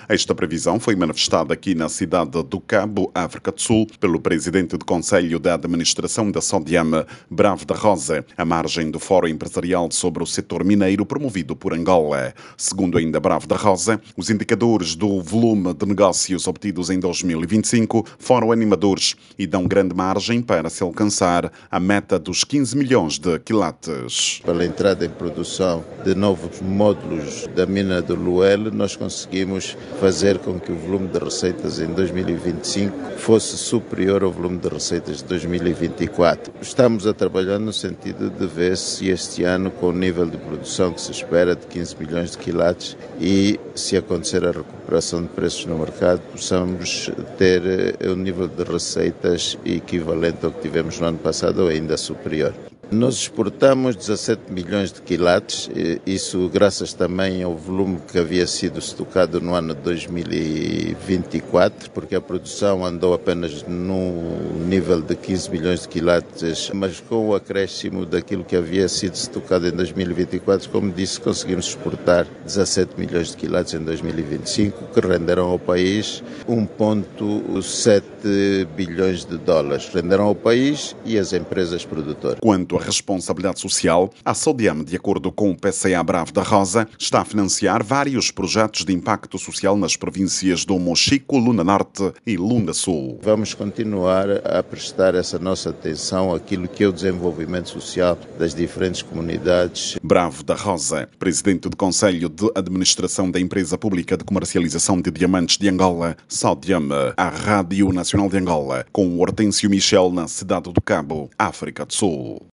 Esta previsão foi manifestada aqui na cidade do Cabo, África do Sul, pelo presidente do Conselho da Administração da Sodiam, Bravo da Rosa, à margem do Fórum Empresarial sobre o setor mineiro promovido por Angola. Segundo ainda Bravo da Rosa, os indicadores do volume de negócios obtidos em 2025 foram animadores e dão grande margem para se alcançar a meta dos 15 milhões de quilates. Pela entrada em produção de novos módulos da mina do Luel, nós conseguimos fazer com que o volume de receitas em 2025 fosse superior ao volume de receitas de 2024. Estamos a trabalhar no sentido de ver se este ano, com o nível de produção que se espera de 15 milhões de quilates e se acontecer a recuperação de preços no mercado, possamos ter um nível de receitas equivalente ao que tivemos no ano passado ou ainda superior. Nós exportamos 17 milhões de quilates, isso graças também ao volume que havia sido estocado no ano de 2024, porque a produção andou apenas no nível de 15 milhões de quilates, mas com o acréscimo daquilo que havia sido estocado em 2024, como disse, conseguimos exportar 17 milhões de quilates em 2025, que renderam ao país 1,7 bilhões de dólares. Renderam ao país e às empresas produtoras. Quanto à responsabilidade social, a Sodiam, de acordo com o PCA Bravo da Rosa, está a financiar vários projetos de impacto social nas províncias do Mochico, Lunda Norte e Lunda Sul. Vamos continuar a prestar essa nossa atenção àquilo que é o desenvolvimento social das diferentes comunidades. Bravo da Rosa, presidente do Conselho de Administração da Empresa Pública de Comercialização de Diamantes de Angola, Sodiam, à Rádio Nacional de Angola, com Hortêncio Michel na cidade do Cabo, África do Sul.